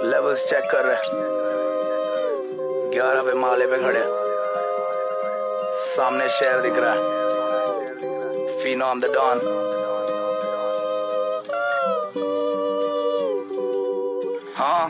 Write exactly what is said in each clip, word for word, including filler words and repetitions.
Levels check कर रहे, ग्यारह पे माले पे खड़े, सामने शहर दिख रहा है, फिनोम द डॉन। हाँ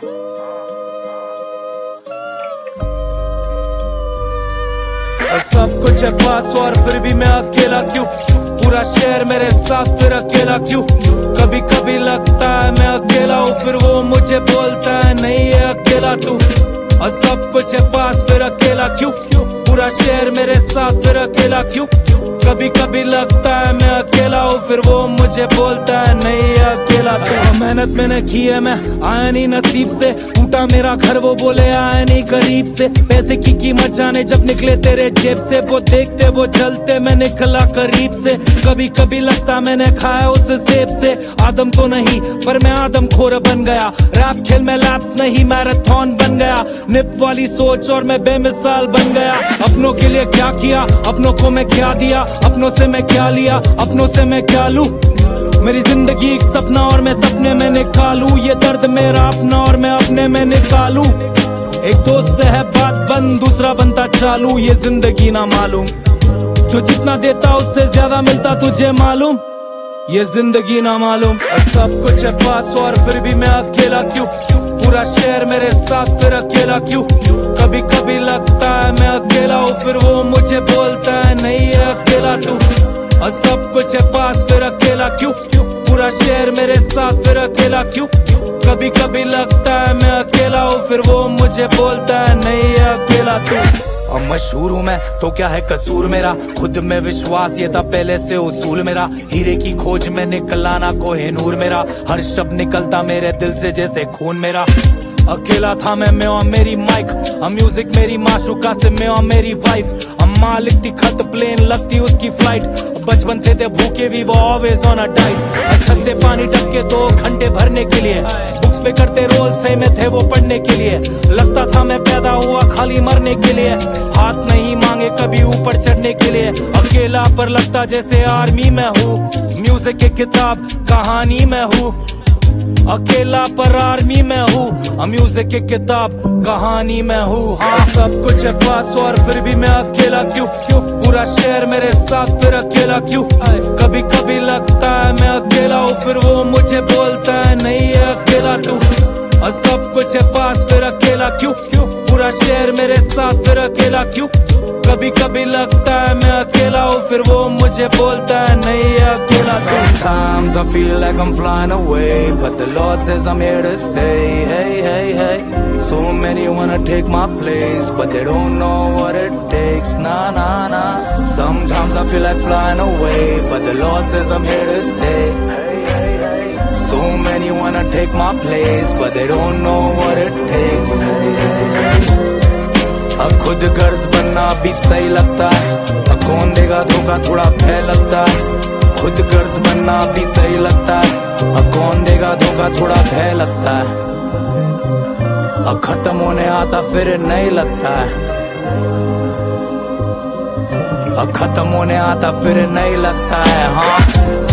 सब कुछ है पास और फिर भी मैं अकेला क्यों? पूरा शहर मेरे साथ फिर अकेला क्यों? कभी कभी लगता है मैं अकेला हूँ, फिर वो मुझे बोलता है नहीं है अकेला तू। और सब कुछ है पास फिर अकेला क्यों? पूरा शहर मेरे साथ फिर अकेला क्यों? कभी कभी लगता है मैं अकेला हूँ, फिर वो मुझे बोलता है नहीं है अकेला तू। मेहनत मैंने की है, मैं आया नहीं नसीब से, टूटा मेरा घर वो बोले आया नहीं गरीब से। पैसे की कीमत जाने जब निकले तेरे जेब से, वो देखते वो जलते मैं निकला करीब से। कभी कभी लगता मैंने खाया उस सेब से, आदम तो नहीं पर मैं आदम खोर बन गया। रैप खेल में लैप्स नहीं मैराथन बन गया, निप वाली सोच और मैं बेमिसाल बन गया। अपनों के लिए क्या किया, अपनों को मैं क्या दिया, अपनों से मैं क्या लिया, अपनों से मैं क्या लूं। मेरी जिंदगी एक सपना और मैं सपने में निकालूं, ये दर्द मेरा अपना और मैं अपने में निकालूं। एक दोस्त से है बात बंद, दूसरा बनता चालू, ये जिंदगी ना मालूम। जो जितना देता उससे ज्यादा मिलता तुझे मालूम, ये जिंदगी ना मालूम। सब कुछ है पास और फिर भी मैं अकेला क्यों? पूरा शहर मेरे साथ फिर अकेला क्यों? कभी कभी लगता है मैं अकेला हूँ, फिर वो मुझे बोलता है नहीं है अकेला तू। और सब कुछ है पास फिर अकेला क्यों? पूरा शहर मेरे साथ फिर अकेला क्यों? कभी कभी लगता है मैं अकेला हूँ, फिर वो मुझे बोलता है नहीं है अकेला तू। अब मशहूर हूँ मैं तो क्या है कसूर मेरा, खुद में विश्वास ये था पहले से उसूल मेरा। हीरे की खोज में निकला ना कोहिनूर मेरा, हर शब्द निकलता मेरे दिल से जैसे खून मेरा। अकेला था मैं मैं और मेरी माइक, अब म्यूजिक मेरी माशुका से मैं और मेरी वाइफ। अम्मा लिखती खत प्लेन लगती उसकी फ्लाइट, बचपन से थे भूखे भी वो ऑलवेज ऑन अ डाइट। छत से पानी टपके दो घंटे भरने के लिए, बुक्स पे करते रोल सही में थे वो पढ़ने के लिए। लगता था मैं पैदा हुआ खाली मरने के लिए, हाथ नहीं मांगे कभी ऊपर चढ़ने के लिए। अकेला पर लगता जैसे आर्मी में हूँ, म्यूजिक की किताब कहानी में हूँ। अकेला पर आर्मी में हूँ, म्यूजिक की किताब कहानी में हूँ। हाँ सब कुछ है पास और फिर भी मैं अकेला क्यों? क्यों पूरा शहर मेरे साथ फिर अकेला क्यों? कभी कभी लगता है मैं अकेला हूँ, फिर वो मुझे बोलता है नहीं है अकेला तू। और सब कुछ है पास फिर अकेला क्यों? क्यों पूरा शहर मेरे साथ फिर अकेला क्यों? कभी कभी लगता है मैं अकेला हूँ, फिर वो मुझे बोलता है नहीं है अकेला तू। Sometimes I feel like I'm flying away, but the Lord says I'm here to stay. Hey, hey, hey. So many wanna take my place, but they don't know what it takes. Nah, nah, nah. Sometimes I feel like flying away, but the Lord says I'm here to stay. So many wanna take my place, but they don't know what it takes. अब खुद गर्ज बनना भी सही लगता है, अब कौन देगा धोखा थोड़ा भय लगता है। खुद गर्ज बनना भी सही लगता है, अब कौन देगा धोखा थोड़ा भय लगता है। अब खत्म होने आता फिर नहीं लगता है, अब खत्म होने आता फिर नहीं लगता है। हाँ